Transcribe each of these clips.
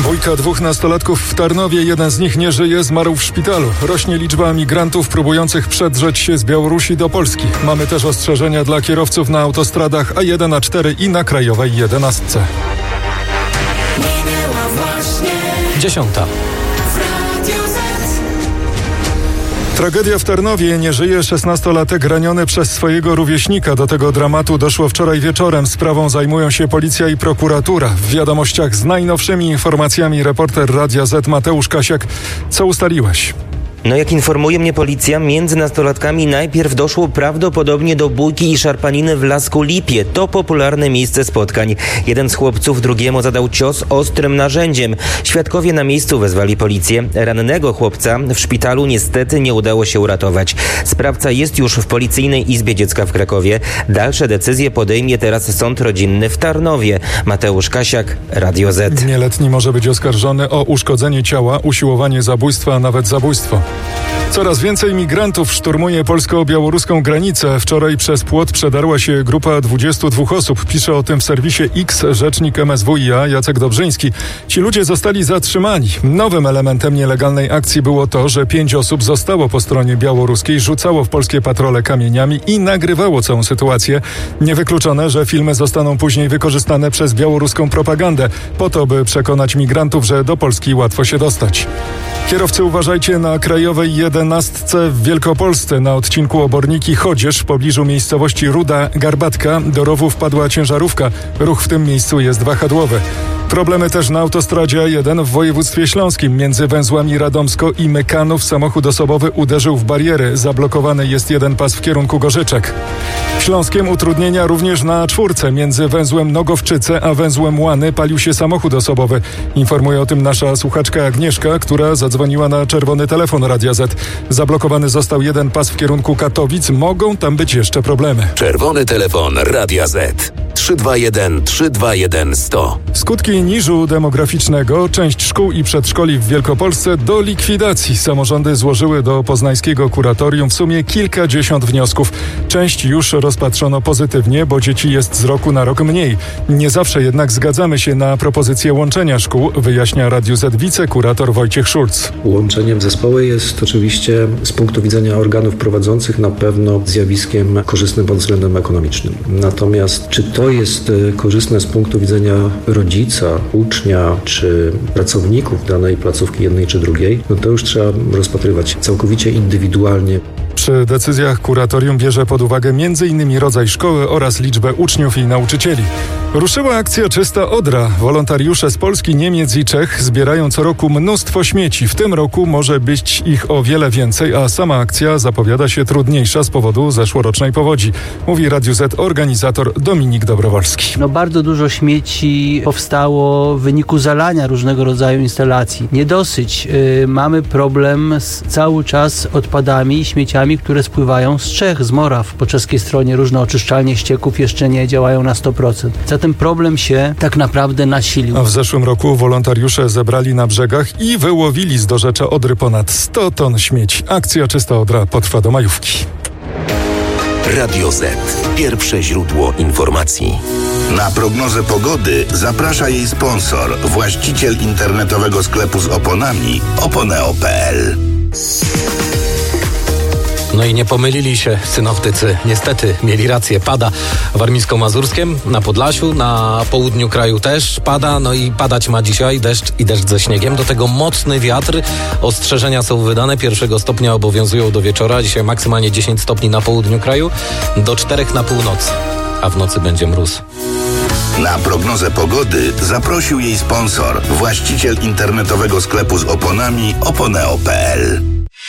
Bójka 2 nastolatków w Tarnowie, jeden z nich nie żyje, zmarł w szpitalu. Rośnie liczba migrantów próbujących przedrzeć się z Białorusi do Polski. Mamy też ostrzeżenia dla kierowców na autostradach A1, A4 i na krajowej 11. 10. Tragedia w Tarnowie. Nie żyje 16-latek raniony przez swojego rówieśnika. Do tego dramatu doszło wczoraj wieczorem. Sprawą zajmują się policja i prokuratura. W wiadomościach z najnowszymi informacjami reporter Radia Z Mateusz Kasiak. Co ustaliłeś? Jak informuje mnie policja, między nastolatkami najpierw doszło prawdopodobnie do bójki i szarpaniny w Lasku Lipie. To popularne miejsce spotkań. Jeden z chłopców drugiemu zadał cios ostrym narzędziem. Świadkowie na miejscu wezwali policję. Rannego chłopca w szpitalu niestety nie udało się uratować. Sprawca jest już w Policyjnej Izbie Dziecka w Krakowie. Dalsze decyzje podejmie teraz sąd rodzinny w Tarnowie. Mateusz Kasiak, Radio Z. Nieletni może być oskarżony o uszkodzenie ciała, usiłowanie zabójstwa, a nawet zabójstwo. Coraz więcej migrantów szturmuje polsko-białoruską granicę. Wczoraj przez płot przedarła się grupa 22 osób. Pisze o tym w serwisie X rzecznik MSWiA Jacek Dobrzyński. Ci ludzie zostali zatrzymani. Nowym elementem nielegalnej akcji było to, że 5 osób zostało po stronie białoruskiej, rzucało w polskie patrole kamieniami i nagrywało całą sytuację. Niewykluczone, że filmy zostaną później wykorzystane przez białoruską propagandę, po to, by przekonać migrantów, że do Polski łatwo się dostać. Kierowcy, uważajcie na krajowej 11 w Wielkopolsce. Na odcinku Oborniki-Chodzież w pobliżu miejscowości Ruda Garbatka do rowu wpadła ciężarówka. Ruch w tym miejscu jest wahadłowy. Problemy też na autostradzie A1 w województwie śląskim. Między węzłami Radomsko i Mykanów samochód osobowy uderzył w bariery. Zablokowany jest jeden pas w kierunku Gorzyczek. Śląskiem utrudnienia również na A4. Między węzłem Nogowczyce a węzłem Łany palił się samochód osobowy. Informuje o tym nasza słuchaczka Agnieszka, która zadzwoniła na czerwony telefon Radia Z. Zablokowany został jeden pas w kierunku Katowic. Mogą tam być jeszcze problemy. Czerwony telefon Radia Z. 321 321 100. Skutki niżu demograficznego. Część szkół i przedszkoli w Wielkopolsce do likwidacji. Samorządy złożyły do poznańskiego kuratorium w sumie kilkadziesiąt wniosków. Część już rozpatrzono pozytywnie, bo dzieci jest z roku na rok mniej. Nie zawsze jednak zgadzamy się na propozycję łączenia szkół, wyjaśnia Radiu Z wicekurator Wojciech Szulc. Łączenie w zespoły jest oczywiście z punktu widzenia organów prowadzących na pewno zjawiskiem korzystnym pod względem ekonomicznym. Natomiast czy to jest korzystne z punktu widzenia rodzica, ucznia czy pracowników danej placówki jednej czy drugiej, to już trzeba rozpatrywać całkowicie indywidualnie. Przy decyzjach kuratorium bierze pod uwagę m.in. rodzaj szkoły oraz liczbę uczniów i nauczycieli. Ruszyła akcja Czysta Odra. Wolontariusze z Polski, Niemiec i Czech zbierają co roku mnóstwo śmieci. W tym roku może być ich o wiele więcej, a sama akcja zapowiada się trudniejsza z powodu zeszłorocznej powodzi. Mówi Radiu Z organizator Dominik Dobrowolski. Bardzo dużo śmieci powstało w wyniku zalania różnego rodzaju instalacji. Niedosyć. Mamy problem cały czas z odpadami i śmieciami, które spływają z Czech, z Moraw. Po czeskiej stronie różne oczyszczalnie ścieków jeszcze nie działają na 100%. Zatem problem się tak naprawdę nasilił. A w zeszłym roku wolontariusze zebrali na brzegach i wyłowili z dorzecza Odry ponad 100 ton śmieci. Akcja Czysta Odra potrwa do majówki. Radio Z. Pierwsze źródło informacji. Na prognozę pogody zaprasza jej sponsor, właściciel internetowego sklepu z oponami oponeo.pl. I nie pomylili się synoptycy. Niestety mieli rację. Pada w Warmińsko-Mazurskiem, na Podlasiu, na południu kraju też pada. I padać ma dzisiaj deszcz i deszcz ze śniegiem. Do tego mocny wiatr. Ostrzeżenia są wydane. 1 stopnia obowiązują do wieczora. Dzisiaj maksymalnie 10 stopni na południu kraju, do 4 na północy. A w nocy będzie mróz. Na prognozę pogody zaprosił jej sponsor, właściciel internetowego sklepu z oponami oponeo.pl.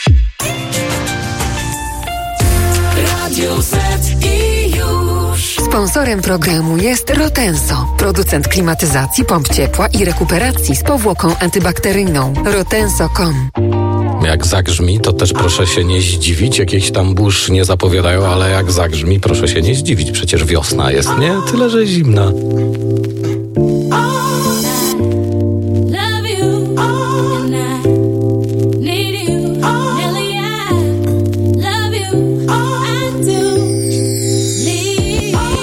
Sponsorem programu jest Rotenso, producent klimatyzacji, pomp ciepła i rekuperacji z powłoką antybakteryjną. Rotenso.com. Jak zagrzmi, to też proszę się nie zdziwić. Jakieś tam burz nie zapowiadają, ale jak zagrzmi, proszę się nie zdziwić. Przecież wiosna jest, nie? Tyle, że zimna.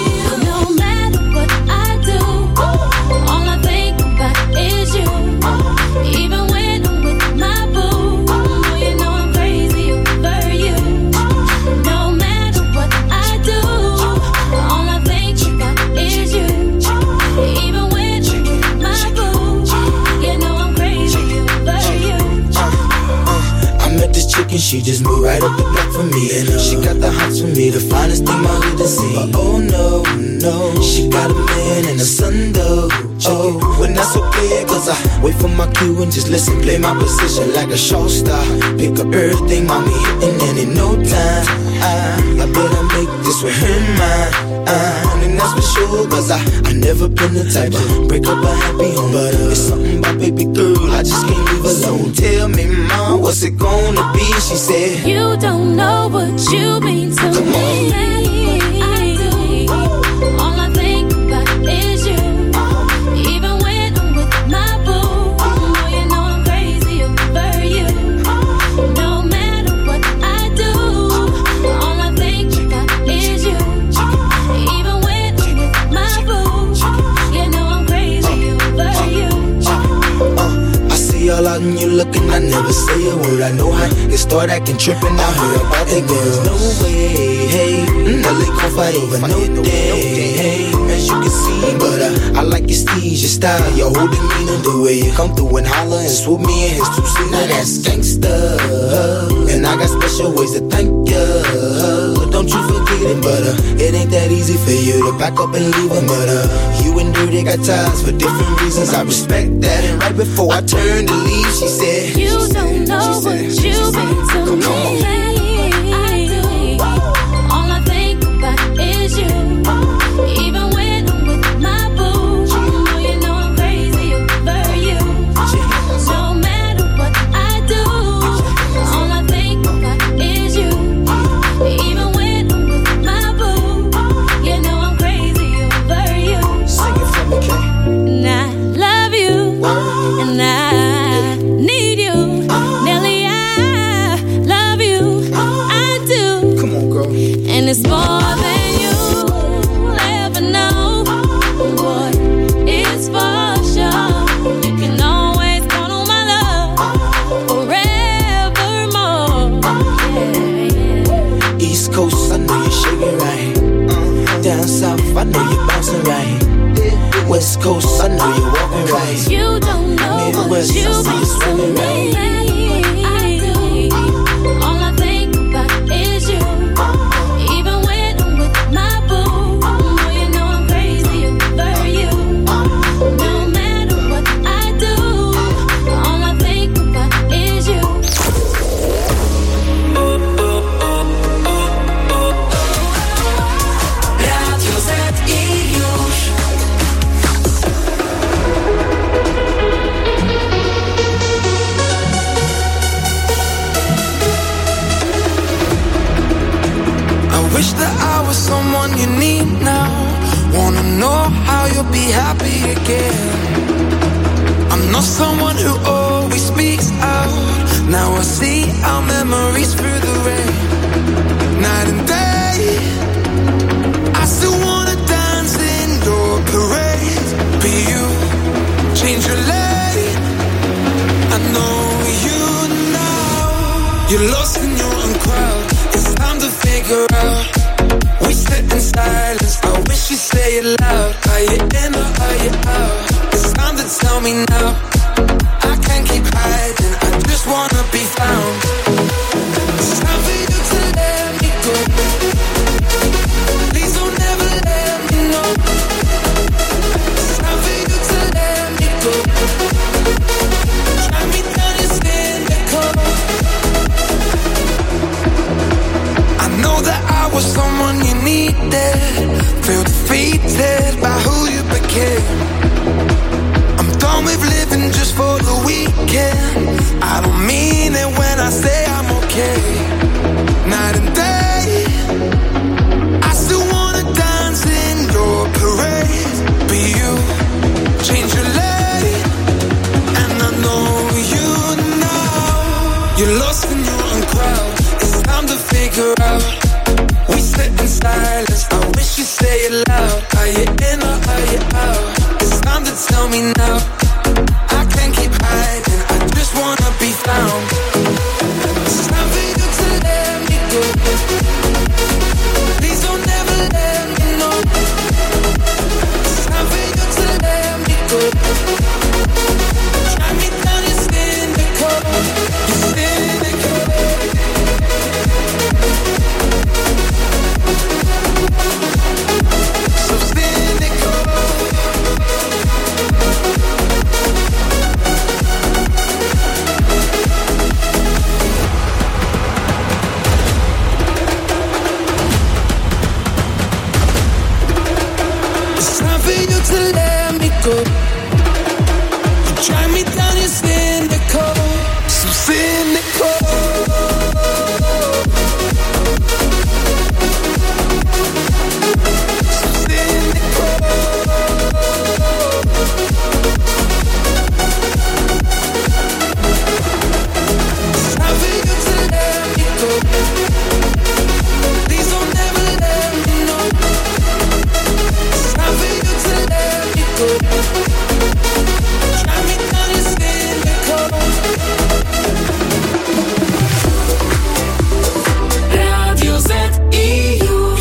All I think about is you. she just moved right up the block for me. And she got the hots for me, the finest thing my hood has seen. But oh no, no, she got a man and a son though. Oh, when that's okay, cause I wait for my cue and just listen, play my position like a show star. Pick up everything, mommy hitting, and in no time I better make this with her mine. And that's for sure, cause I never been the type to break up a happy home. But it's something about baby girl, I just can't leave alone. Tell me, mom, what's it gonna be? She said, you don't know what you mean to Come me. on. All I think about is you. Even when I'm with my boo, oh, you know I'm crazy over you. No matter what I do, all I think about is you. Even when I'm with my boo, you know I'm crazy over you. I see all out and you looking, I never say a word. I know how you start acting tripping. I heard about the girls. No way, hey, Nelly gon' fight over no day, hey, as you can see. But I like your steez, your style, your whole demeanor, the way you come through and holler and swoop me in his two-seater. Now that's gangsta, and I got special ways to thank ya. Don't you forget it, but it ain't that easy for you to back up and leave him. But you and Dirty got ties for different reasons. I respect that. And right before I turned to leave, she said, you don't know what you mean to me. All I think about is you. Even when I'm with my boo, oh, you know I'm crazy over you. No matter what I do, all I think about is you. Even when I'm with my boo, you know I'm crazy over you. Sing it for me, Kay. And I love you, and I need you, Nelly. I love you, I do. Come on, girl. And it's more than you'll ever know. Boy, it's for sure. You can always count on my love forevermore. Yeah. East Coast, I know you're shaking right. Down south, I know you're bouncing right. West Coast, I know you're walking right. You don't know Midwest, what you I see you mean swimming to right. me. All I think about is you. Even when I'm with my boo, oh, you know I'm crazy over you. No matter what I do, all I think about is you. Radio Z i już. I wish that I was someone you need now. Wanna know how you'll be happy again. I'm not someone who always speaks out. Now I see our memories through the rain. Night and day, I still wanna dance in your parade. Be you, change your lane. I know you now. You're lost in your own crowd. It's time to figure out. We sit in silence. I wish you'd say it loud. Are you in or are you out? It's time to tell me now. I can't keep hiding. I just wanna be found. It's time for you to let me go. Please don't ever let me know. It's time for you to let me go. Try me down and stand the cold. I know that I was someone you needed. Feel defeated by who you became. I'm done with living just for the weekend. I don't mean it when I say I'm okay. Night and day, I still wanna dance in your parade. Be you, change your lane. And I know you now. You're lost in your own crowd. It's time to figure out. We sit in silence. I wish you'd say it loud. Are you in or are you out? It's time to tell me now. I can't keep hiding. I just wanna be found. It's time for you to let me go. Please don't ever let me know. It's time for you to let me go. Try me down, you're cynical. You're cynical. Drive me down, you're cynical, so cynical. Radio Z i już.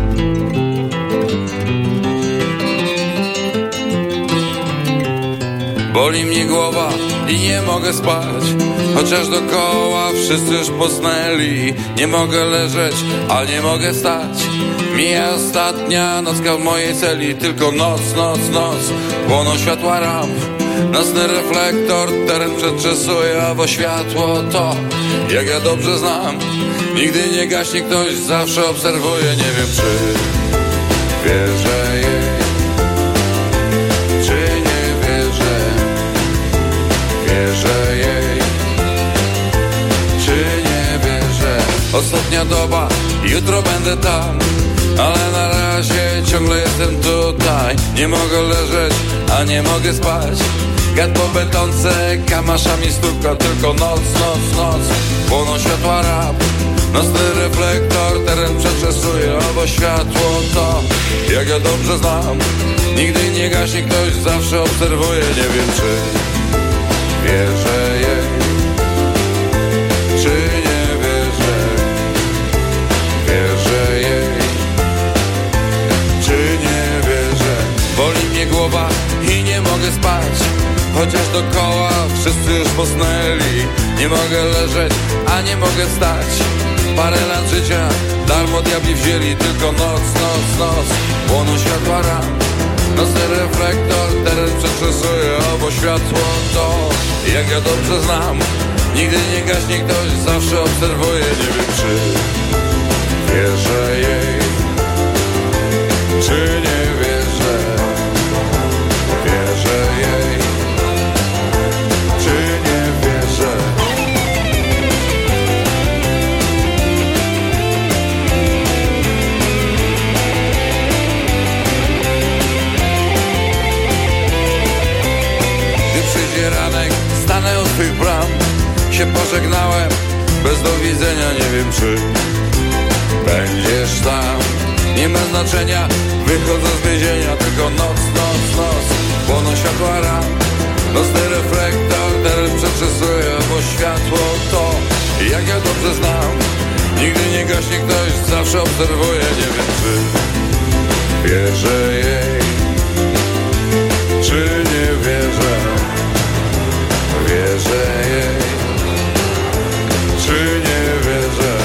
Boli mnie głowa i nie mogę spać, chociaż dookoła wszyscy już posnęli. Nie mogę leżeć, a nie mogę stać. Mija ostatnia nocka w mojej celi. Tylko noc, noc, noc. Płoną światła ramp. Nocny reflektor teren przetrzesuje, a bo światło to, jak ja dobrze znam, nigdy nie gaśnie, ktoś zawsze obserwuje. Nie wiem, czy wierzę jej, czy nie wierzę. Wierzę jej, czy nie wierzę. Ostatnia doba, jutro będę tam, ale na razie ciągle jestem tutaj. Nie mogę leżeć, a nie mogę spać. Gad po betonce, kamaszami stuka. Tylko noc, noc, noc. Płoną światła ramp. Nocny reflektor teren przetrzesuje, bo światło to, jak ja dobrze znam, nigdy nie gaśnie, ktoś zawsze obserwuje. Nie wiem, czy wierzę jej, czy nie wierzę. Wierzę jej, czy nie wierzę. Boli mnie głowa i nie mogę spać, chociaż dookoła wszyscy już posnęli. Nie mogę leżeć, a nie mogę stać. Parę lat życia darmo diabli wzięli. Tylko noc, noc, noc. Płoną światła ramp. Nocny reflektor teren przetrzesuje, bo światło to, jak ja dobrze znam, nigdy nie gaśnie, ktoś zawsze obserwuje. Nie wiem, czy wierzę jej, czy nie wierzę. Wierzę jej, czy nie wierzę. Gdy przyjdzie ranek, stanę u twych bram. Się pożegnałem, bez do widzenia. Nie wiem, czy będziesz tam. Nie ma znaczenia, wychodzę z więzienia. Tylko noc, noc, noc. Płoną światła ramp. Nocny reflektor teren przetrzesuje, bo światło to, jak ja dobrze znam, nigdy nie gaśnie, ktoś zawsze obserwuje. Nie wiem, czy wierzę jej, czy nie wierzę. Wierzę jej, czy nie wierzę.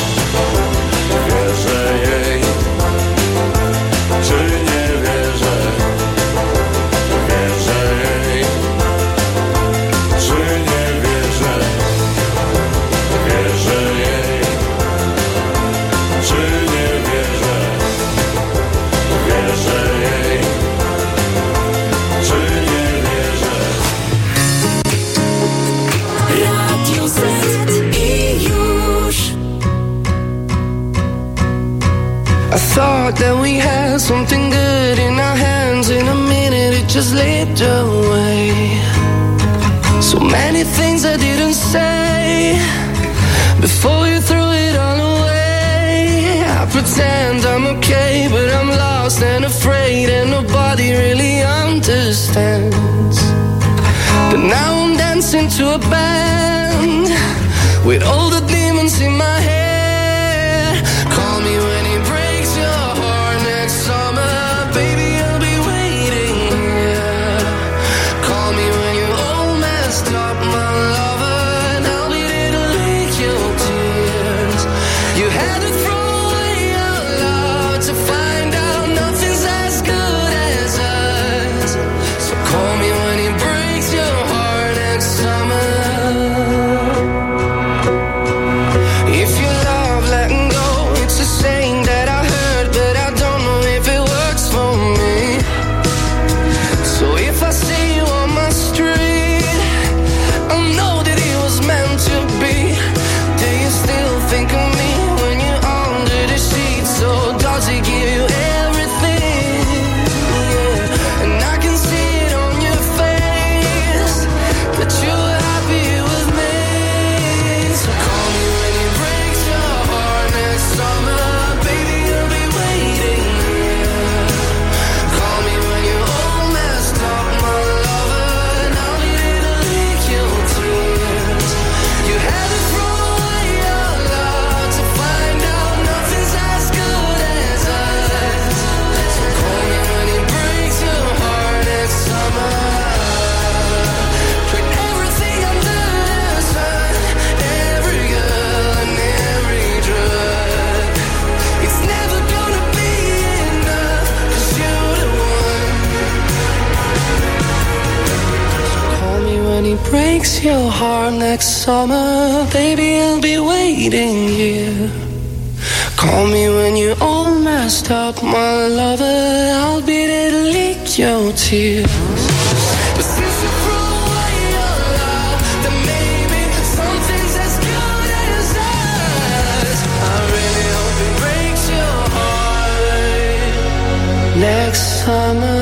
Wierzę jej, czy nie wierzę. Wierzę jej, czy nie wierzę. Wierzę jej, czy nie wierzę. Wierzę jej, czy nie wierzę. Radio Z i już. I thought that we had something good in our hands. In a minute it just slipped away. So many things I didn't say before you threw it all away. I pretend I'm okay, but I'm lost and afraid, and nobody really understands. But now I'm dancing to a band with all the demons in my head. Call me when it breaks your heart next summer, baby, I'll be waiting here. Call me when you're all messed up, my lover, and I'll be there to lick your tears. You had to throw away your love to find out nothing's as good as us. So call me when it breaks your heart next summer. If you love letting go, it's a saying that I heard, but I don't know if it works for me. So if I see you on my street, breaks your heart next summer, baby, I'll be waiting here. Call me when you're all messed up, my lover, I'll be there to lick your tears. But since you threw away your love, then maybe something's as good as us. I really hope it breaks your heart next summer.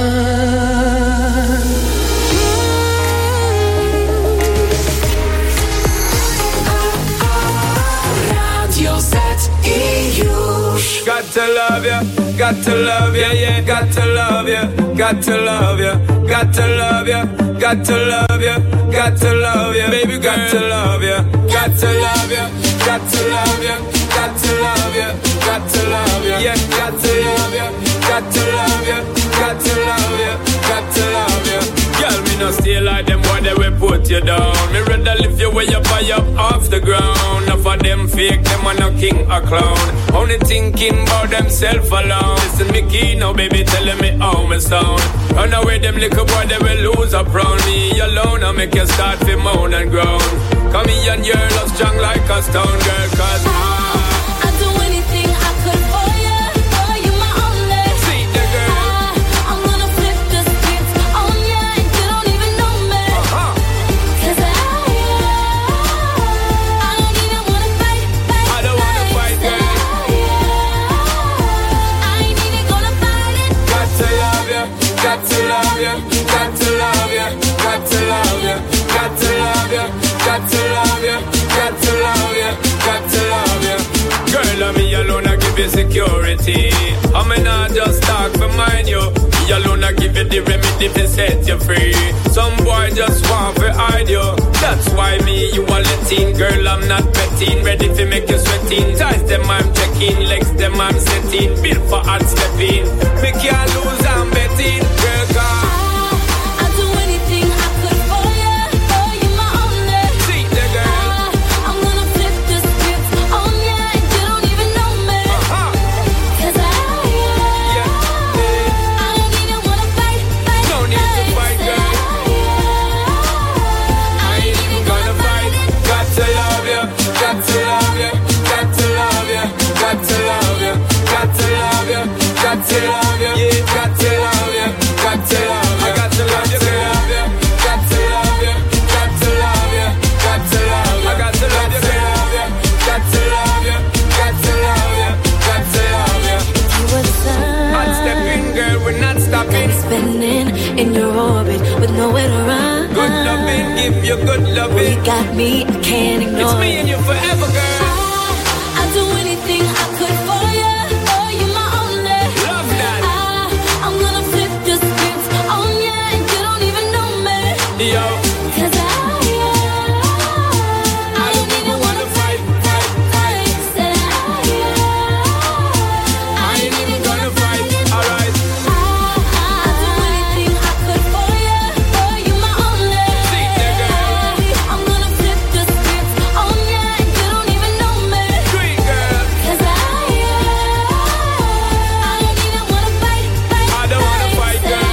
Got to love ya, got to love ya, yeah, got to love ya, got to love ya, got to love ya, got to love ya, got to love ya, baby, got to love ya, got to love ya, got to love ya, got to love ya, got to love ya, yeah, got to love ya, got to love ya, got to love ya, got to love ya. Girl, me no stay like them boy, they will put you down. Me rather lift you way up high up off the ground. Enough of them fake, them are no king or clown. Only thinking about themself alone. Listen me key now, baby, telling me how me sound. Run away them little boy, they will lose up round me alone. I make you start to moan and groan. Come here and your love strong like a stone, girl, cause I'd do anything I could for you. For you my only. See the girl. I'm gonna flip the script on you and you don't even know me. Cause I don't even wanna fight. I don't wanna fight, girl. I ain't even gonna fight it. Got to love ya, got to love ya, got to love ya, got to love ya, got to love ya, got to love ya, got to love ya, got to love ya. Girl, I'm me alone, I give you security. I may not just talk for mine, you. Me alone, I give you the remedy to set you free. Some boy just want to hide you. That's why me, you are letting. Girl, I'm not betting. Ready to make you sweating. Ties them, I'm checking. Legs them, I'm setting. Built for hard stepping. Me can't lose, I'm betting. Girl, come. I'd do anything I could for you. For you my only. See the girl. I'm gonna flip the script on you and you don't even know me. Cause I don't even wanna fight. No need to fight, girl. I ain't even gonna fight. Got to love ya, got to love ya, got to love ya, got to love ya, got to love ya, got to love ya, yeah, got to love ya, got to love ya, I got to love ya, got to love ya, got to love ya, got to love ya, I got to love ya, got to love ya, got to love ya, got to love ya. You were the sun. Hot stepping, girl, we're not stopping. Spinning in your orbit with nowhere to run. Good loving, give you good loving. You got me, I can't ignore. It's me and you forever, girl. I'd do anything I could for you. For you my only. Love that. I'm gonna flip the script on you and you don't even know me. Yo. Cause I don't even wanna fight. Said I ain't even gonna fight. Alright. I'd do anything I could for you. For you my only. See the girl. I'm gonna flip the script on you and you don't even know me. Sweet girl. Cause I don't even wanna fight. I don't wanna fight, girl.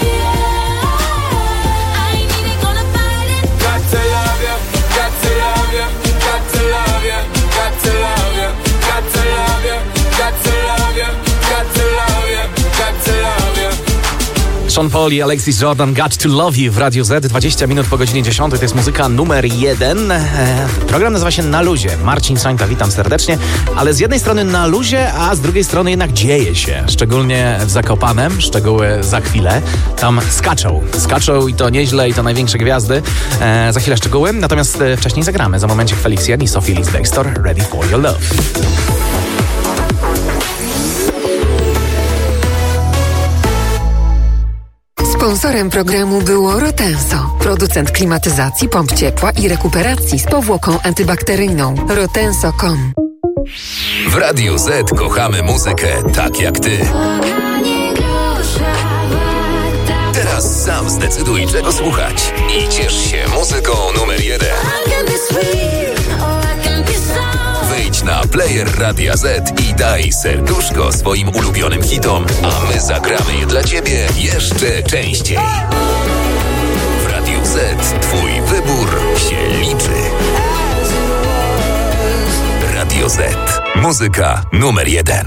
I ain't even gonna fight it. Got to love ya, got to love ya, got to love ya, got to love ya, got to love ya, got to love ya, got to love ya, got to love ya. Sean Paul i Alexis Jordan, Got to Love You w Radiu Z, 20 minut po godzinie 10, to jest muzyka numer 1. Program nazywa się Na Luzie. Marcin Sońka, witam serdecznie, ale z jednej strony na luzie, a z drugiej strony jednak dzieje się, szczególnie w Zakopanem, szczegóły za chwilę. Tam skaczą i to nieźle, i to największe gwiazdy. Za chwilę szczegóły, natomiast wcześniej zagramy. Za momencie Felix i Sophie Ellis-Bextor, Ready for Your Love. Sponsorem programu było Rotenso, producent klimatyzacji, pomp ciepła i rekuperacji z powłoką antybakteryjną. Rotenso.com. W Radiu Z kochamy muzykę tak jak ty. Teraz sam zdecyduj, czego słuchać i ciesz się muzyką numer 1. Wejdź na player Radia Z i daj serduszko swoim ulubionym hitom, a my zagramy je dla ciebie jeszcze częściej. W Radiu Z twój wybór Z. Muzyka numer 1.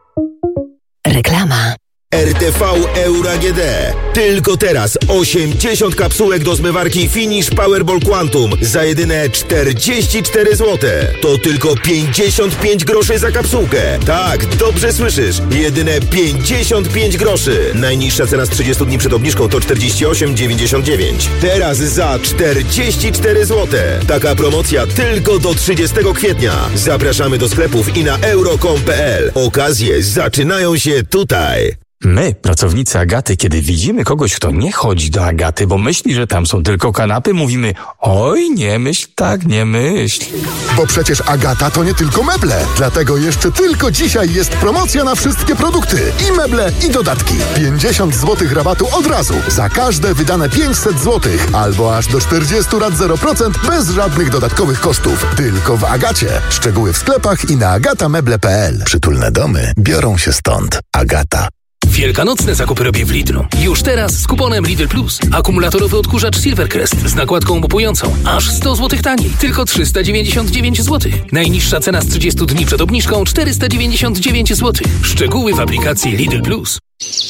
Reklama. RTV Euro AGD. Tylko teraz 80 kapsułek do zmywarki Finish Powerball Quantum za jedyne 44 zł. To tylko 55 groszy za kapsułkę. Tak, dobrze słyszysz. Jedyne 55 groszy. Najniższa cena z 30 dni przed obniżką to 48,99. Teraz za 44 zł. Taka promocja tylko do 30 kwietnia. Zapraszamy do sklepów i na euro.com.pl. Okazje zaczynają się tutaj. My, pracownicy Agaty, kiedy widzimy kogoś, kto nie chodzi do Agaty, bo myśli, że tam są tylko kanapy, mówimy: oj, nie myśl tak, nie myśl. Bo przecież Agata to nie tylko meble. Dlatego jeszcze tylko dzisiaj jest promocja na wszystkie produkty. I meble, i dodatki. 50 zł rabatu od razu. Za każde wydane 500 zł. Albo aż do 40 rat 0% bez żadnych dodatkowych kosztów. Tylko w Agacie. Szczegóły w sklepach i na agatameble.pl. Przytulne domy biorą się stąd. Agata. Wielkanocne zakupy robię w Lidlu. Już teraz z kuponem Lidl Plus. Akumulatorowy odkurzacz Silvercrest z nakładką mopującą. Aż 100 zł taniej. Tylko 399 zł. Najniższa cena z 30 dni przed obniżką 499 zł. Szczegóły w aplikacji Lidl Plus.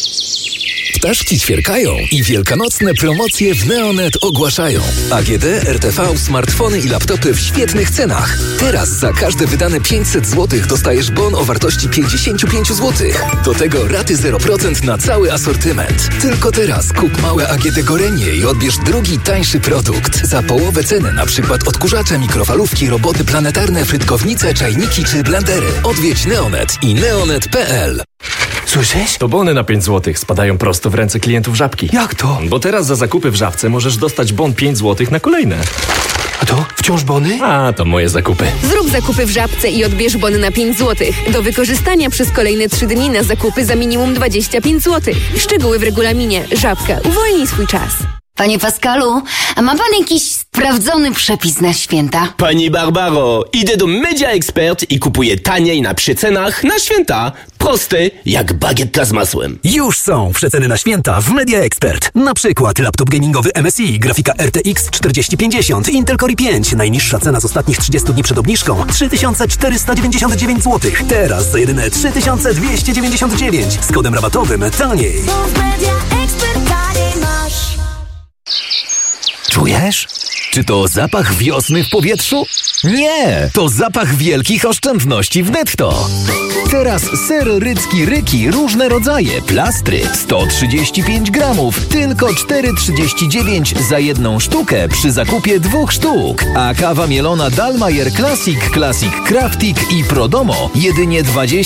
Ptaszki ćwierkają i wielkanocne promocje w Neonet ogłaszają. AGD, RTV, smartfony i laptopy w świetnych cenach. Teraz za każde wydane 500 zł dostajesz bon o wartości 55 zł. Do tego raty 0% na cały asortyment. Tylko teraz kup małe AGD Gorenie i odbierz drugi, tańszy produkt. Za połowę ceny, na przykład odkurzacze, mikrofalówki, roboty planetarne, frytkownice, czajniki czy blendery. Odwiedź Neonet i neonet.pl. Słyszysz? To bony na 5 zł spadają prosto w ręce klientów Żabki. Jak to? Bo teraz za zakupy w Żabce możesz dostać bon 5 zł na kolejne. A to wciąż bony? A, to moje zakupy. Zrób zakupy w Żabce i odbierz bony na 5 zł. Do wykorzystania przez kolejne 3 dni na zakupy za minimum 25 zł. Szczegóły w regulaminie. Żabka. Uwolnij swój czas. Panie Pascalu, a ma pan jakiś sprawdzony przepis na święta? Pani Barbaro, idę do Media Expert i kupuję taniej na przecenach na święta. Proste jak bagietka z masłem. Już są przeceny na święta w Media Expert. Na przykład laptop gamingowy MSI, grafika RTX 4050, Intel Core i5. Najniższa cena z ostatnich 30 dni przed obniżką 3499 zł. Teraz za jedyne 3299 z kodem rabatowym taniej. Czujesz? Czy to zapach wiosny w powietrzu? Nie! To zapach wielkich oszczędności w Netto. Teraz ser rycki Ryki, różne rodzaje, plastry, 135 gramów, tylko 4,39 za jedną sztukę przy zakupie 2 sztuk. A kawa mielona Dalmayer Classic Craftic i Prodomo jedynie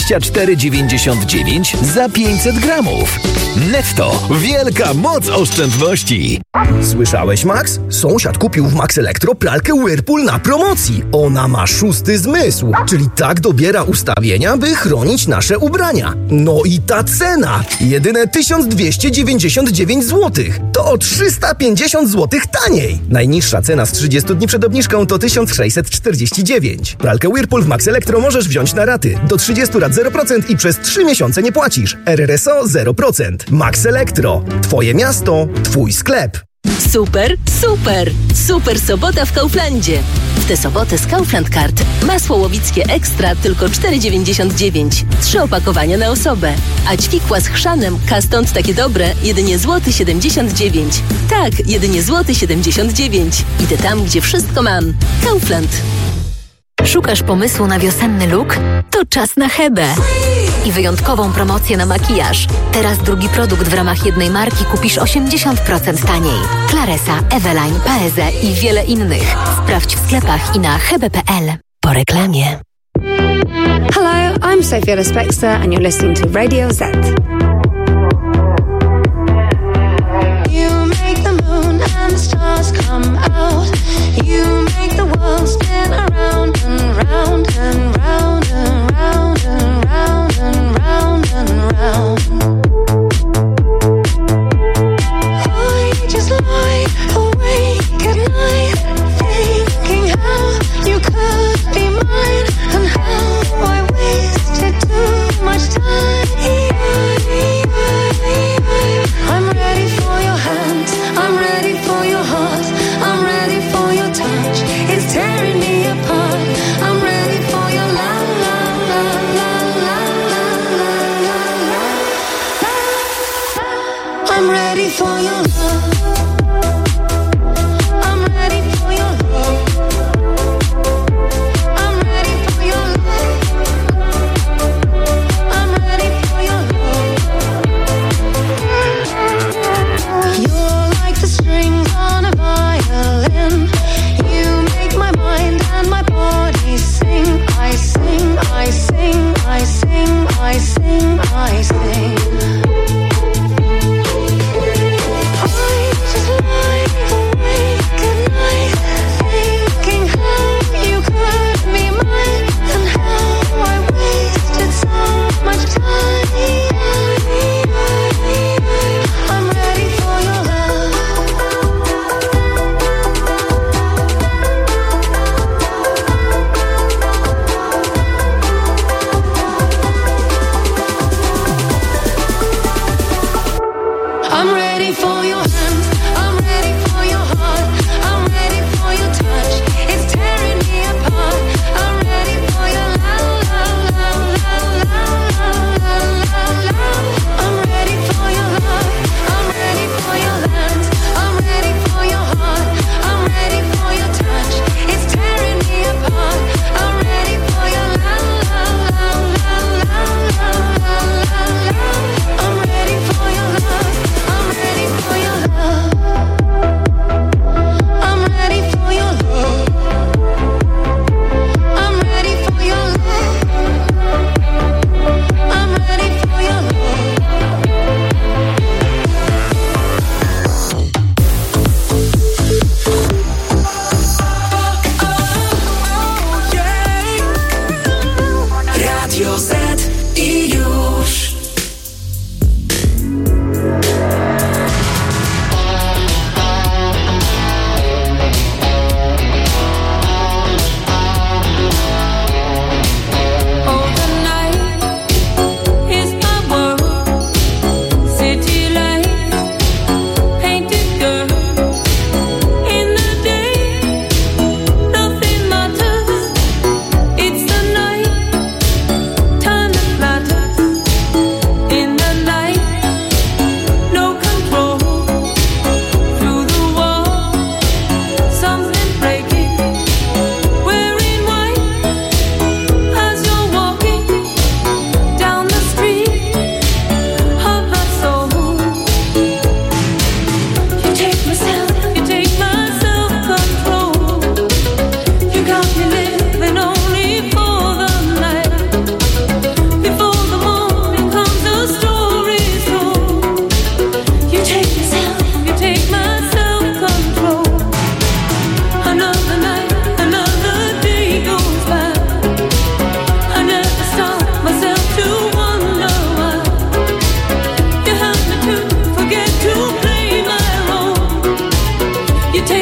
24,99 za 500 gramów. Netto. Wielka moc oszczędności. Słyszałeś, Max? Sąsiad kupił w Max Elektro pralkę Whirlpool na promocji. Ona ma 6. zmysł, czyli tak dobiera ustawienia, by chronić nasze ubrania. No i ta cena! Jedyne 1299 zł. To o 350 zł taniej. Najniższa cena z 30 dni przed obniżką to 1649. Pralkę Whirlpool w Max Elektro możesz wziąć na raty. Do 30 rat 0% i przez 3 miesiące nie płacisz. RRSO 0%. Max Elektro. Twoje miasto, twój sklep. Super, super! Super sobota w Kauflandzie. W tę sobotę z Kaufland Card masło łowickie ekstra tylko 4,99. 3 opakowania na osobę. A ćwikła z chrzanem K-stąd takie dobre jedynie złoty 79. Tak, jedynie złoty 79. Idę tam, gdzie wszystko mam. Kaufland. Szukasz pomysłu na wiosenny look? To czas na Hebę. I wyjątkową promocję na makijaż. Teraz drugi produkt w ramach jednej marki kupisz 80% taniej. Claresa, Eveline, Paese i wiele innych. Sprawdź w sklepach i na hebe.pl. Po reklamie. Hello, I'm Sophia Lespexter and you're listening to Radio Z. You make the moon and the stars come out. You make the world spin around and round and round and round and round and round and round. I just lie awake at night, thinking how you could be mine and how I wasted too much time.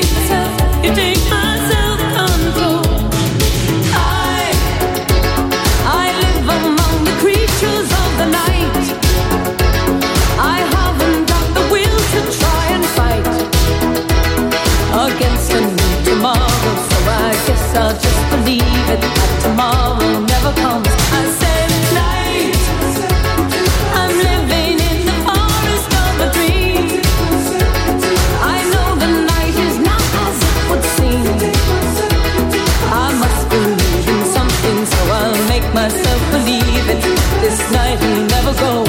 I'll just believe it, that tomorrow never comes. I said night, I'm living in the forest of a dream. I know the night is not as it would seem. I must believe in something, so I'll make myself believe it. This night will never go.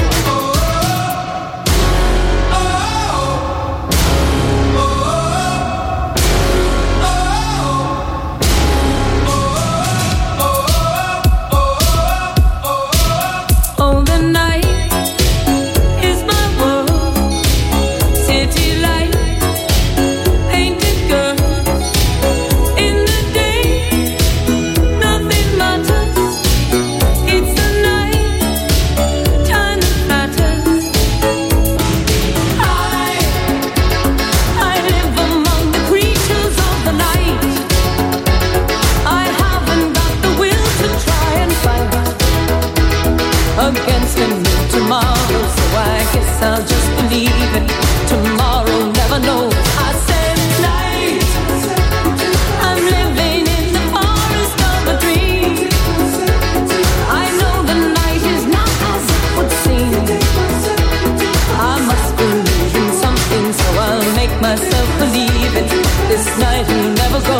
Against him tomorrow, so I guess I'll just believe it. Tomorrow never knows. I said night, I'm living in the forest of a dream. I know the night is not as it would seem. I must believe in something, so I'll make myself believe it. This night will never go.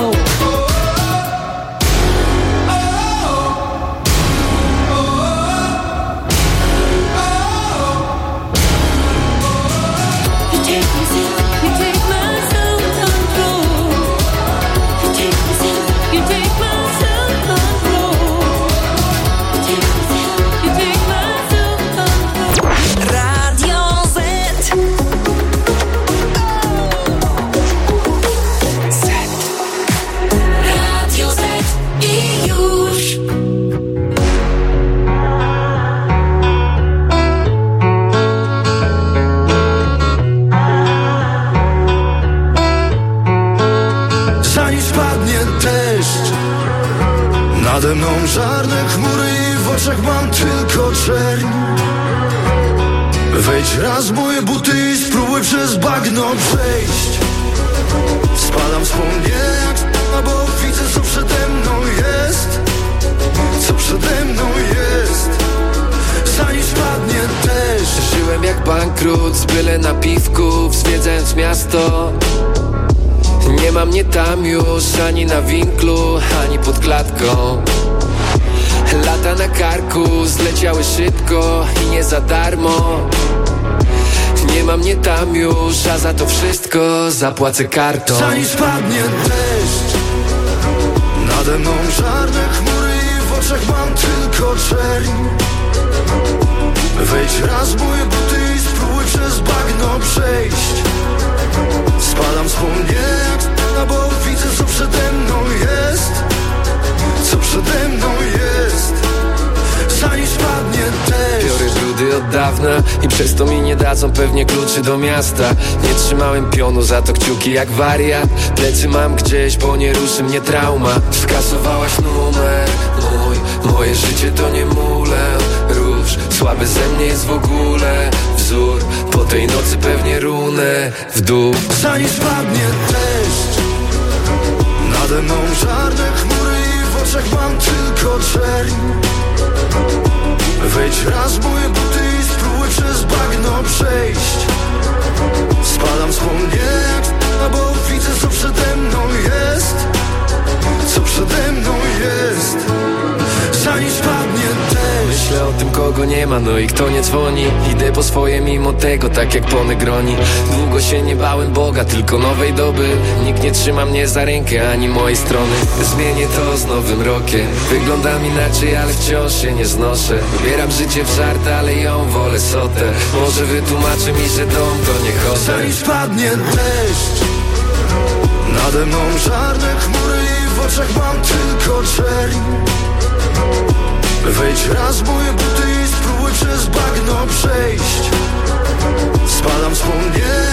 Nade mną czarne chmury i w oczach mam tylko czerń. Wejdź raz w moje buty i spróbuj przez bagno przejść. Spadam wspomnienia jak bo widzę co przede mną jest. Co przede mną jest. Zanim spadnie deszcz. Żyłem jak bankrut z byle na piwku, zwiedzając miasto. Nie ma mnie tam już ani na winklu, ani pod klatką. Lata na karku zleciały szybko i nie za darmo. Nie ma mnie tam już, a za to wszystko zapłacę kartą. Zanim spadnie deszcz, nade mną czarne chmury i w oczach mam tylko czerń. Wejdź raz w moje buty i spróbuj przez bagno przejść. Spadam wspomnienia, bo widzę co przede mną jest. Co przede mną jest. Zanim spadnie deszcz. Biorę brudy od dawna i przez to mi nie dadzą pewnie kluczy do miasta. Nie trzymałem pionu, za to kciuki jak wariat. Plecy mam gdzieś, bo nie ruszy mnie trauma. Skasowałaś numer mój. Moje życie to nie mule. Róż, słaby ze mnie jest w ogóle wzór. Po tej nocy pewnie runę w dół. Zanim spadnie deszcz, nade mną czarne chmury i w oczach mam tylko czerń. Wejdź raz w moje buty i spróbuj przez bagno przejść. Spadam wspomnienia, bo widzę co przede mną jest. Co przede mną jest. Zanim spadnie deszcz. Myślę o tym kogo nie ma, no i kto nie dzwoni. Idę po swoje mimo tego, tak jak po Negroni. Długo się nie bałem Boga, tylko nowej doby. Nikt nie trzyma mnie za rękę, ani mojej strony. Zmienię to z nowym rokiem. Wyglądam inaczej, ale wciąż się nie znoszę. Wybieram życie w żart, ale ją wolę sotę. Może wytłumaczy mi, że dom to nie hotel. Zanim spadnie deszcz, nade mną czarne chmury i w oczach mam tylko czerń. Wejdź raz w moje buty i spróbuj przez bagno przejść. Spadam wspomnienia,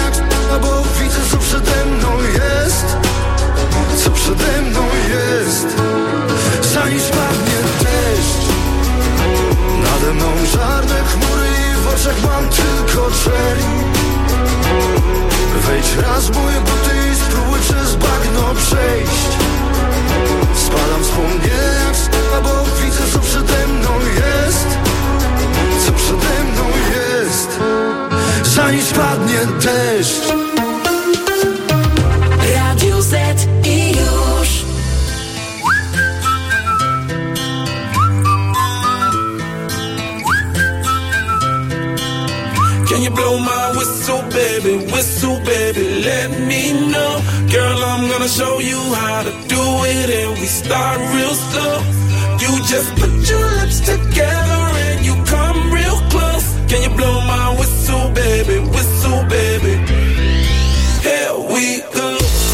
bo widzę, co przede mną jest. Co przede mną jest. Zanim spadnie deszcz, nade mną czarne chmury i w oczach mam tylko czerń. Wejdź raz w moje buty i spróbuj przez bagno przejść. Spadam wspomnienia jak skała, bo widzę, co przede mną jest. Co przede mną jest. Zanim spadnie deszcz. Radio Z i już. Can you blow my whistle, baby, let me know. Girl, I'm gonna show you how to do it, and we start real slow. You just put your lips together and you come real close. Can you blow my whistle, baby, here we go.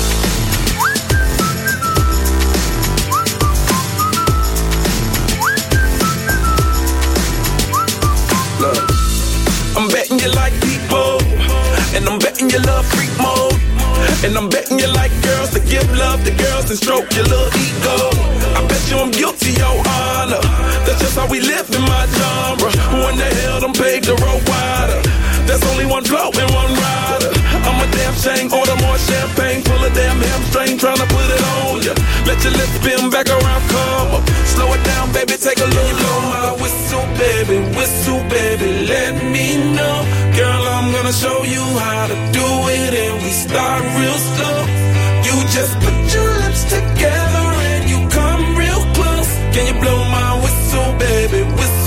Look, I'm betting you like people, and I'm betting you love freak mode, and I'm betting you like girls to give love to girls and stroke your little ego. I bet you I'm guilty, your honor. That's just how we live in my genre. Who in the hell done paved the road wider? There's only one blow and one rider. I'm a damn shame, order more champagne, pull a damn hamstring, tryna put it on ya. Let your lips spin back around, come up. Slow it down, baby, take a little blow my whistle, baby, let me know. Girl, I'm gonna show you how to do it, and we start real slow. You just put your lips together and you come real close. Can you blow my whistle, baby,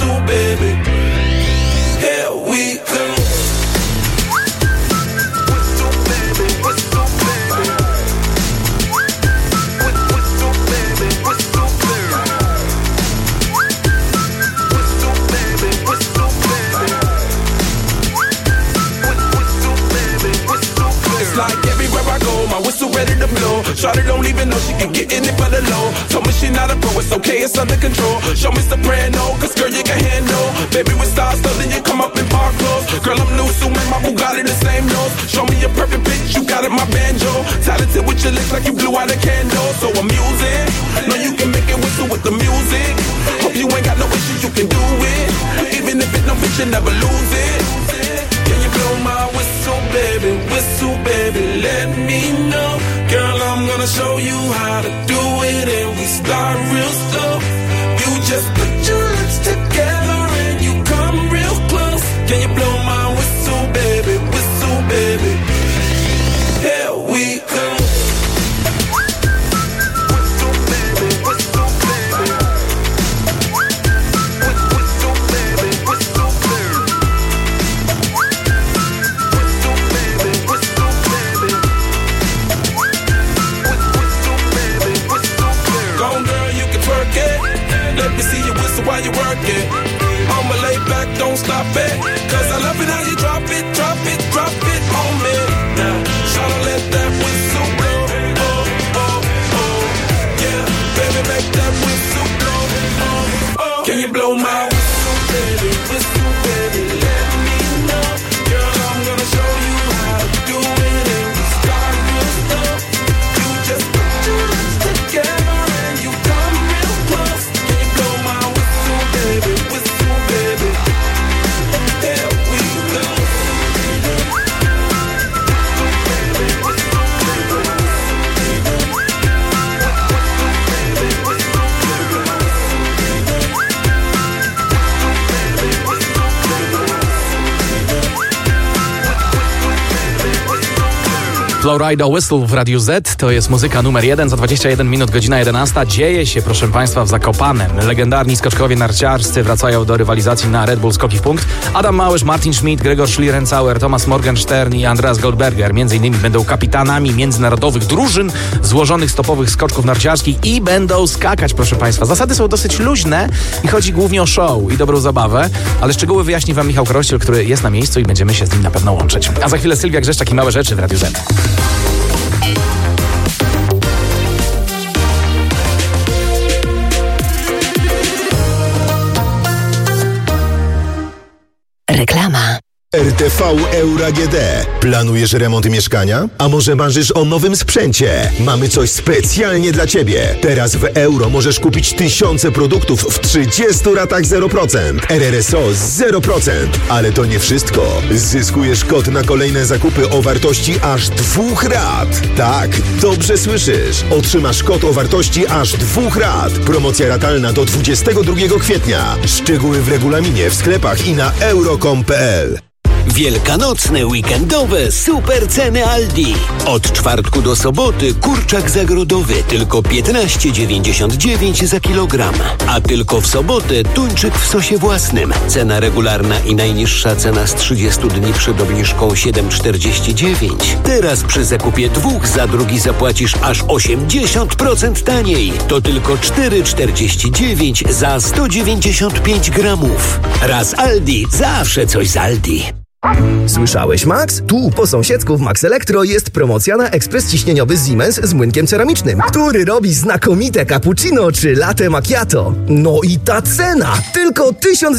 here we go. Like everywhere I go, my whistle ready to blow. Shawty don't even know she can get in it for the low. Told me she not a pro, it's okay, it's under control. Show me soprano, cause girl you can handle. Baby with stars, so then you come up in park clothes. Girl I'm new, so man, my Bugatti the same nose. Show me a perfect pitch, you got it, my banjo. Talented with your lips like you blew out a candle. So I'm using, know you can make it whistle with the music. Hope you ain't got no issues, you can do it. Even if it don't fit, you never lose it. Can you blow my whistle, baby, let me know. Girl, I'm gonna show you how to do it, and we start real slow. You just put your lips together and you come real close. Can you blow my whistle, baby, here we go. Let me see you whistle while you work it. I'ma lay back, don't stop it. Cause I love it how you drop it on me. Now, tryna let that whistle blow. Oh, oh, oh. Yeah, baby, make that whistle blow. Oh, oh. Can you blow my whistle, baby, let me know. Girl, I'm gonna show you how to do it, and we start real slow. You just put your lips together and you come real close. Baby, there we go. Flowrider Whistle w Radiu Z to jest muzyka numer 1 za 21 minut, godzina 11. Dzieje się, proszę Państwa, w Zakopanem. Legendarni skoczkowie narciarscy wracają do rywalizacji na Red Bull Skoki w Punkt. Adam Małysz, Martin Schmidt, Gregor Schlierenzauer, Thomas Morgenstern i Andreas Goldberger między innymi będą kapitanami międzynarodowych drużyn złożonych z topowych skoczków narciarskich i będą skakać, proszę Państwa. Zasady są dosyć luźne i chodzi głównie o show i dobrą zabawę, ale szczegóły wyjaśni Wam Michał Krościel, który jest na miejscu i będziemy się z nim na pewno łączyć. A za chwilę Sylwia Grzeszczak i Małe Rzeczy w Radiu Z. Reklama. RTV Euro AGD. Planujesz remont mieszkania? A może marzysz o nowym sprzęcie? Mamy coś specjalnie dla Ciebie. Teraz w euro możesz kupić tysiące produktów w 30 ratach 0%. RRSO 0%. Ale to nie wszystko. Zyskujesz kod na kolejne zakupy o wartości aż 2 rat. Tak, dobrze słyszysz. Otrzymasz kod o wartości aż 2 rat. Promocja ratalna do 22 kwietnia. Szczegóły w regulaminie, w sklepach i na euro.com.pl. Wielkanocne, weekendowe super ceny Aldi. Od czwartku do soboty kurczak zagrodowy tylko 15,99 za kilogram. A tylko w sobotę tuńczyk w sosie własnym. Cena regularna i najniższa cena z 30 dni przed obniżką 7,49. Teraz przy zakupie 2 za drugi zapłacisz aż 80% taniej. To tylko 4,49 za 195 gramów. Raz Aldi, zawsze coś z Aldi. Słyszałeś, Max? Tu po sąsiedzku w Max Elektro jest promocja na ekspres ciśnieniowy Siemens z młynkiem ceramicznym, który robi znakomite cappuccino czy latte macchiato. No i ta cena! Tylko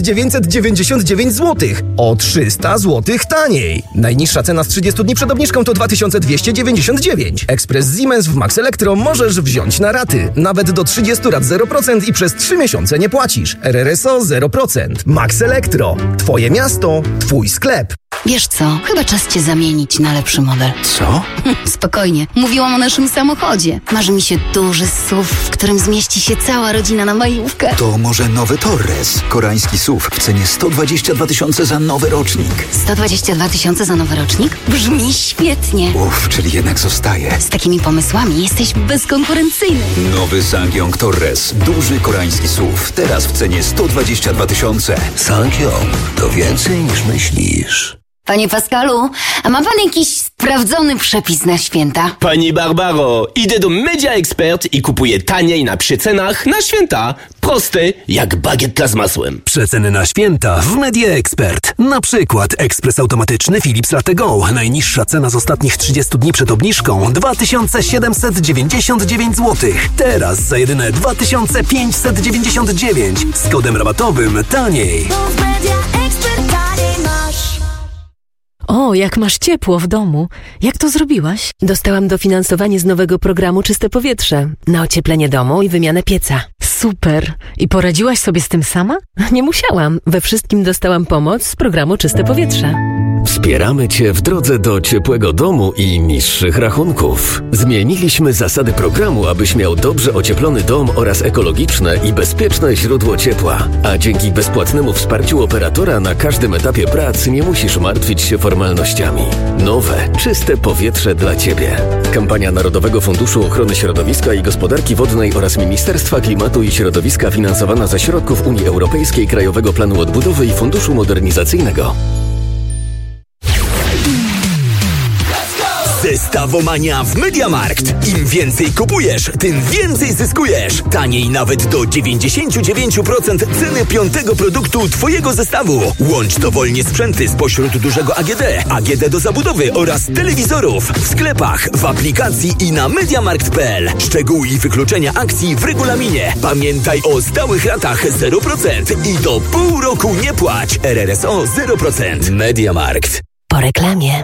1999 zł. O 300 zł taniej. Najniższa cena z 30 dni przed obniżką to 2299. Ekspres Siemens w Max Elektro możesz wziąć na raty. Nawet do 30 rat 0% i przez 3 miesiące nie płacisz. RRSO 0%. Max Elektro. Twoje miasto, twój sklep. Wiesz co, chyba czas cię zamienić na lepszy model. Co? Spokojnie, mówiłam o naszym samochodzie. Marzy mi się duży SUV, w którym zmieści się cała rodzina na majówkę. To może nowy Torres, koreański SUV w cenie 122 000 za nowy rocznik. 122 000 za nowy rocznik? Brzmi świetnie. Czyli jednak zostaje. Z takimi pomysłami jesteś bezkonkurencyjny. Nowy Sangyong Torres, duży koreański SUV, teraz w cenie 122 000. Sangyong to więcej niż myślisz. Panie Pascalu, a ma pan jakiś sprawdzony przepis na święta? Pani Barbaro, idę do Media Expert i kupuję taniej na przecenach na święta. Prosty jak bagietka z masłem. Przeceny na święta w Media Expert. Na przykład ekspres automatyczny Philips Latte Go. Najniższa cena z ostatnich 30 dni przed obniżką 2799 zł. Teraz za jedyne 2599. Z kodem rabatowym taniej. O, jak masz ciepło w domu. Jak to zrobiłaś? Dostałam dofinansowanie z nowego programu Czyste Powietrze na ocieplenie domu i wymianę pieca. Super. I poradziłaś sobie z tym sama? Nie musiałam. We wszystkim dostałam pomoc z programu Czyste Powietrze. Wspieramy Cię w drodze do ciepłego domu i niższych rachunków. Zmieniliśmy zasady programu, abyś miał dobrze ocieplony dom oraz ekologiczne i bezpieczne źródło ciepła. A dzięki bezpłatnemu wsparciu operatora na każdym etapie prac nie musisz martwić się formalnościami. Nowe, czyste powietrze dla Ciebie. Kampania Narodowego Funduszu Ochrony Środowiska i Gospodarki Wodnej oraz Ministerstwa Klimatu i Środowiska finansowana ze środków Unii Europejskiej, Krajowego Planu Odbudowy i Funduszu Modernizacyjnego. Zestawomania w MediaMarkt. Im więcej kupujesz, tym więcej zyskujesz. Taniej nawet do 99% ceny 5. produktu Twojego zestawu. Łącz dowolnie sprzęty spośród dużego AGD, AGD do zabudowy oraz telewizorów w sklepach, w aplikacji i na MediaMarkt.pl. Szczegóły i wykluczenia akcji w regulaminie. Pamiętaj o stałych ratach 0% i do pół roku nie płać. RRSO 0%. MediaMarkt. Po reklamie.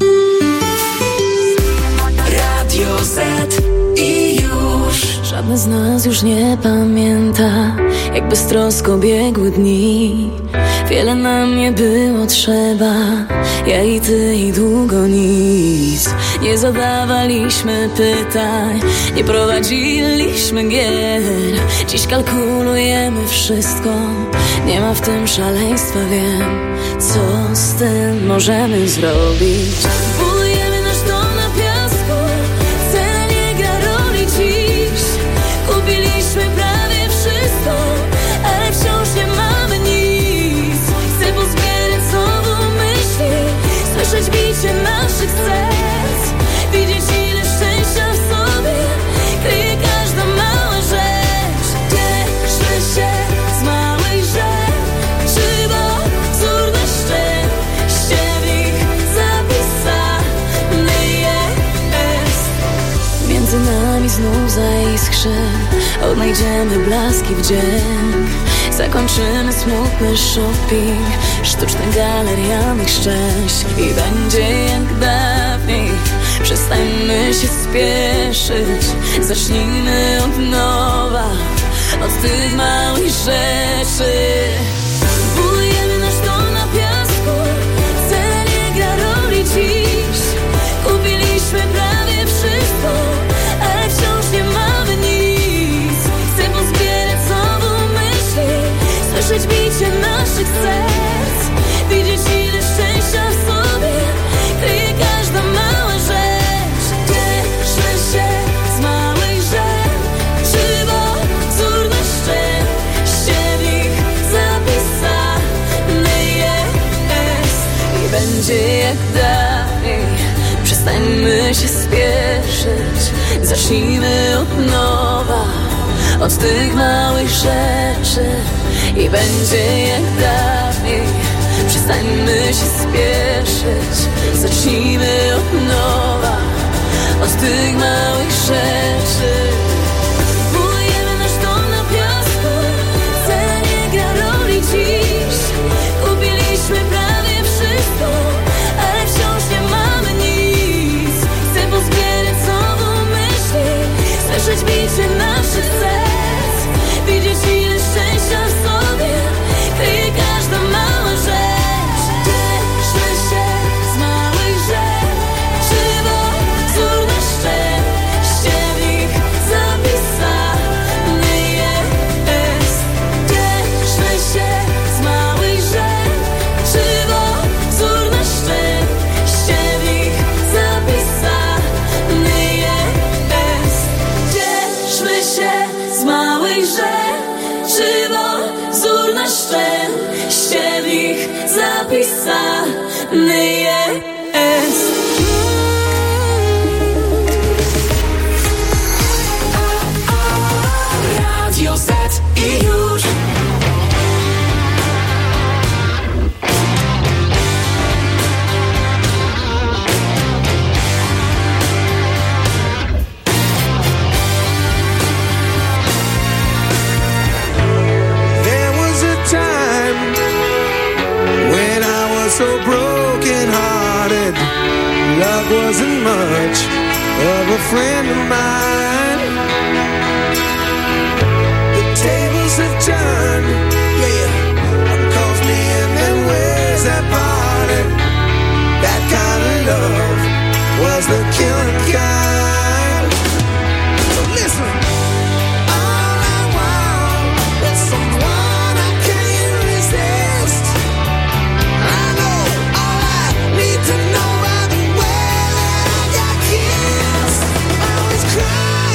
Radio Z i już. Żadne z nas już nie pamięta, jak beztrosko biegły dni. Wiele nam nie było trzeba, ja i ty i długo nic. Nie zadawaliśmy pytań, nie prowadziliśmy gier. Dziś kalkulujemy wszystko, nie ma w tym szaleństwa, wiem. Co z tym możemy zrobić? Budujemy nasz dom na piasku, cena nie gra roli dziś. Kupiliśmy prawie wszystko, ale wciąż nie mamy nic. Chcę pozbierać znowu myśli, słyszeć bicie naszych serc, widzieć ile szczęścia w sobie kryje każda mała rzecz. Cieszmy się z małej rzeczy, bo cudne szczęście w nich zapisane jest. Między nami znów zaiskrzy, odnajdziemy blaski wdzięk. Zakończymy smutny shopping, sztuczne galerianych szczęść i będzie jak dawniej. Przestańmy się spieszyć, zacznijmy od nowa, od tych małych rzeczy. Budujemy nasz dom na piasku, cena nie gra roli dziś. Kupiliśmy prawie wszystko, ale wciąż nie mamy nic. Chcę pozbierać znowu myśli, słyszeć bicie naszych serc, widzieć ile szczęścia w sobie kryje każda mała rzecz. Cieszmy się z małych rzeczy, bo wzór nasz szczęście w nich zapisany jest i będzie jak dawniej. Przestańmy się spieszyć, zacznijmy od nowa, od tych małych rzeczy i będzie jak dawniej. Przestańmy się spieszyć, zacznijmy od nowa, od tych małych rzeczy. Budujemy nasz dom na piasku, cena nie gra roli dziś. Kupiliśmy prawie wszystko, ale wciąż nie mamy nic. Chcę pozbierać znowu myśli, słyszeć bicie naszych serc, widzieć ile szczęścia w sobie kryje każda mała rzecz. Cieszmy się z małych rzeczy, bo wzór na szczęście w nich zapisany jest. Cieszmy się z małych rzeczy, bo wzór na szczęście w nich zapisany jest. Cieszmy się z małych rzeczy, bo wzór na szczęście w nich zapisany jest. Radio Z i już. There was a time when I was so broken hearted. Love wasn't much of a friend of mine. The tables have turned, yeah. One calls me and then where's that parted? That kind of love was the killing kind. So listen. All I want is someone I can't resist. I know all I need to know by the way that I got kissed. I was crying.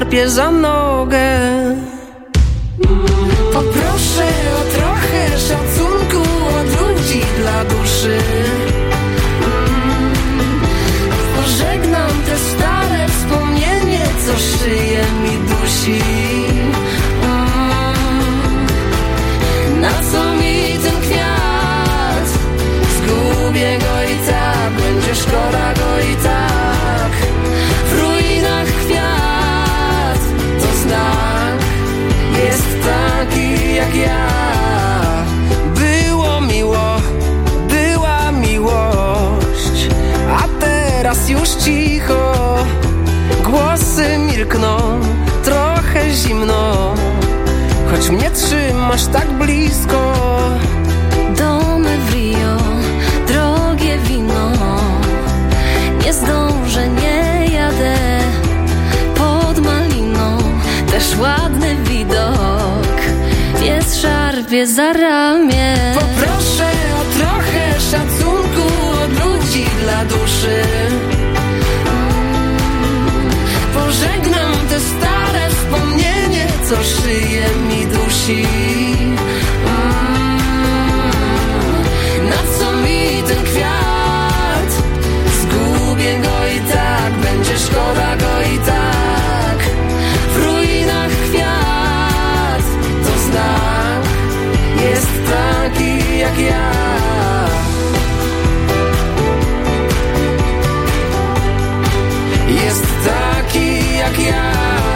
złapię za nogę. Poproszę o trochę szacunku od ludzi dla duszy. Pożegnam te stare wspomnienie, co szyję mi dusi. Na co mi ten kwiat? Zgubię go i tak, będzie szkoda go i tak. W ruinach kwiat to znak, jest taki jak ja. Było miło, była miłość, a teraz już cicho. Głosy milkną, trochę zimno, choć mnie trzymasz tak blisko. Domy w Rio, drogie wino, nie zdążę, nie jadę pod maliną. Też ładny widok, pies szarpie za ramię. Poproszę o trochę szacunku od ludzi dla duszy. Pożegnam te stare wspomnienie, co szyję mi dusi. Na co mi ten kwiat? Zgubię go i tak, będzie szkoda go i tak. W ruinach kwiat to znak, jest taki jak ja. Jest taki jak ja.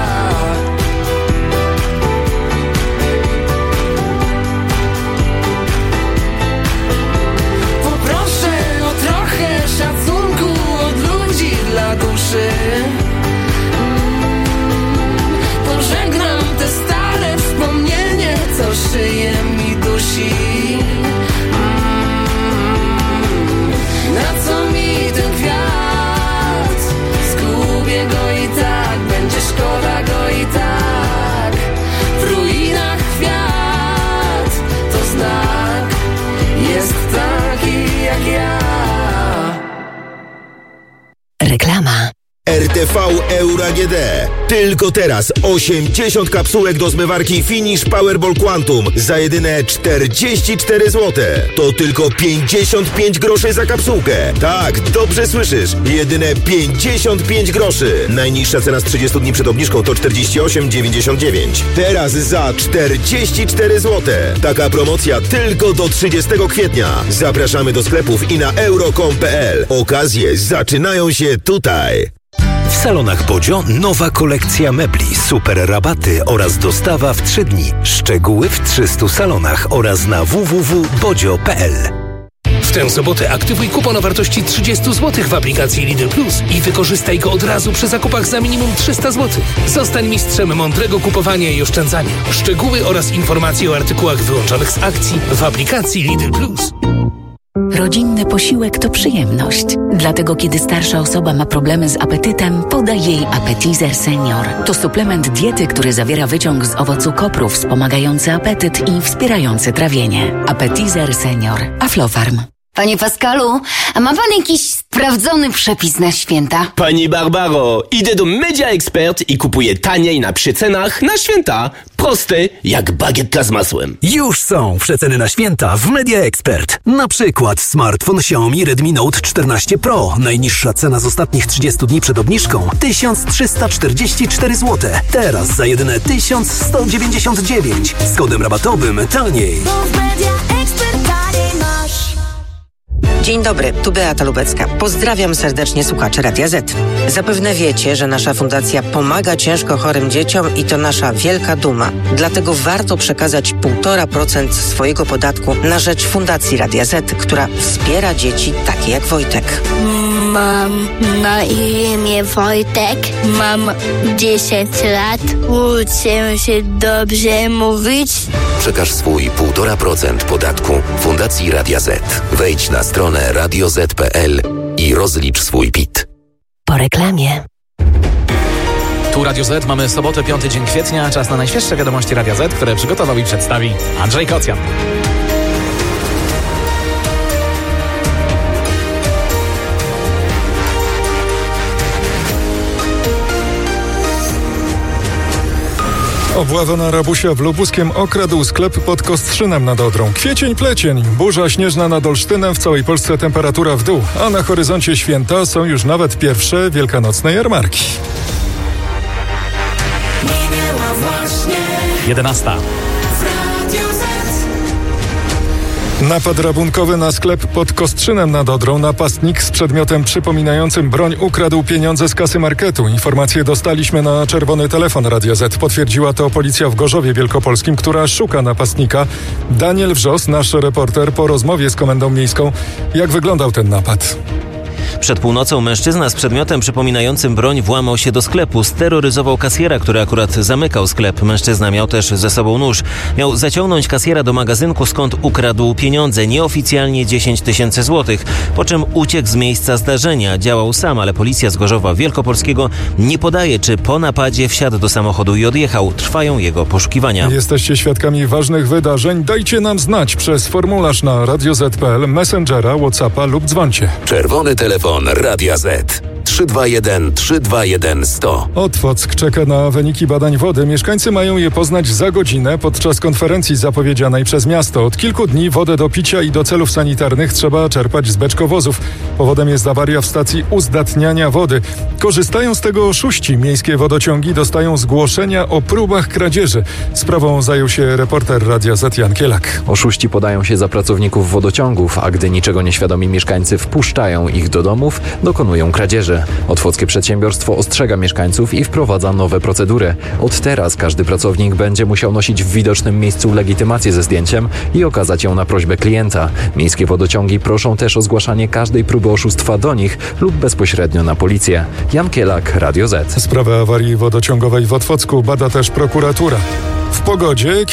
Poproszę o trochę szacunku od ludzi dla duszy. Pożegnam te stare wspomnienie, co szyję mi dusi. Na co mi ten kwiat? Zgubię go i tak, będzie szkoda go i tak. W ruinach kwiat to znak, jest taki jak ja. Reklama. RTV Euro AGD. Tylko teraz 80 kapsułek do zmywarki Finish Powerball Quantum za jedyne 44 zł. To tylko 55 groszy za kapsułkę. Tak, dobrze słyszysz. Jedyne 55 groszy. Najniższa cena z 30 dni przed obniżką to 48,99. Teraz za 44 zł. Taka promocja tylko do 30 kwietnia. Zapraszamy do sklepów i na euro.com.pl. Okazje zaczynają się tutaj. W salonach Bodzio nowa kolekcja mebli, super rabaty oraz dostawa w 3 dni. Szczegóły w 300 salonach oraz na www.bodzio.pl. W tę sobotę aktywuj kupon o wartości 30 zł w aplikacji Lidl Plus i wykorzystaj go od razu przy zakupach za minimum 300 zł. Zostań mistrzem mądrego kupowania i oszczędzania. Szczegóły oraz informacje o artykułach wyłączonych z akcji w aplikacji Lidl Plus. Rodzinny posiłek to przyjemność. Dlatego kiedy starsza osoba ma problemy z apetytem, podaj jej Appetizer Senior. To suplement diety, który zawiera wyciąg z owocu kopru wspomagający apetyt i wspierający trawienie. Appetizer Senior. Aflofarm. Panie Pascalu, a ma pan jakiś sprawdzony przepis na święta? Pani Barbaro, idę do Media Expert i kupuję taniej na przecenach na święta. Prosty jak bagietka z masłem. Już są przeceny na święta w Media Expert. Na przykład smartfon Xiaomi Redmi Note 14 Pro. Najniższa cena z ostatnich 30 dni przed obniżką 1344 zł. Teraz za jedyne 1199. Z kodem rabatowym taniej. Dzień dobry, tu Beata Lubecka. Pozdrawiam serdecznie słuchaczy Radia Z. Zapewne wiecie, że nasza fundacja pomaga ciężko chorym dzieciom i to nasza wielka duma. Dlatego warto przekazać 1,5% swojego podatku na rzecz Fundacji Radia Z, która wspiera dzieci takie jak Wojtek. Mam na imię Wojtek, mam 10 lat, uczę się dobrze mówić. Przekaż swój 1,5% podatku Fundacji Radia Z. Wejdź na stronę radioz.pl i rozlicz swój PIT. Po reklamie. Tu Radio Z, mamy sobotę, 5 dzień kwietnia, czas na najświeższe wiadomości Radia Z, które przygotował i przedstawi Andrzej Kocjan. Obława na Rabusia w Lubuskiem okradł sklep pod Kostrzynem nad Odrą. Kwiecień, plecień, burza śnieżna nad Olsztynem, w całej Polsce temperatura w dół, a na horyzoncie święta są już nawet pierwsze wielkanocne jarmarki. 11. Napad rabunkowy na sklep pod Kostrzynem nad Odrą. Napastnik z przedmiotem przypominającym broń ukradł pieniądze z kasy marketu. Informacje dostaliśmy na czerwony telefon Radia Z. Potwierdziła to policja w Gorzowie Wielkopolskim, która szuka napastnika. Daniel Wrzos, nasz reporter, po rozmowie z Komendą Miejską. Jak wyglądał ten napad? Przed północą mężczyzna z przedmiotem przypominającym broń włamał się do sklepu. Steroryzował kasjera, który akurat zamykał sklep. Mężczyzna miał też ze sobą nóż. Miał zaciągnąć kasjera do magazynku, skąd ukradł pieniądze, nieoficjalnie 10 000 złotych. Po czym uciekł z miejsca zdarzenia. Działał sam, ale policja z Gorzowa Wielkopolskiego nie podaje, czy po napadzie wsiadł do samochodu i odjechał. Trwają jego poszukiwania. Jesteście świadkami ważnych wydarzeń? Dajcie nam znać przez formularz na radioz.pl, Messengera, WhatsAppa lub dzwońcie. Czerwony telefon Radia Z. 321 321 100. Otwock czeka na wyniki badań wody. Mieszkańcy mają je poznać za godzinę podczas konferencji zapowiedzianej przez miasto. Od kilku dni wodę do picia i do celów sanitarnych trzeba czerpać z beczkowozów. Powodem jest awaria w stacji uzdatniania wody. Korzystają z tego oszuści. Miejskie wodociągi dostają zgłoszenia o próbach kradzieży. Sprawą zajął się reporter Radia Z Jan Kielak. Oszuści podają się za pracowników wodociągów, a gdy niczego nieświadomi mieszkańcy wpuszczają ich do domów, dokonują kradzieży. Otwockie przedsiębiorstwo ostrzega mieszkańców i wprowadza nowe procedury. Od teraz każdy pracownik będzie musiał nosić w widocznym miejscu legitymację ze zdjęciem i okazać ją na prośbę klienta. Miejskie wodociągi proszą też o zgłaszanie każdej próby oszustwa do nich lub bezpośrednio na policję. Jan Kielak, Radio Z. Sprawę awarii wodociągowej w Otwocku bada też prokuratura. W pogodzie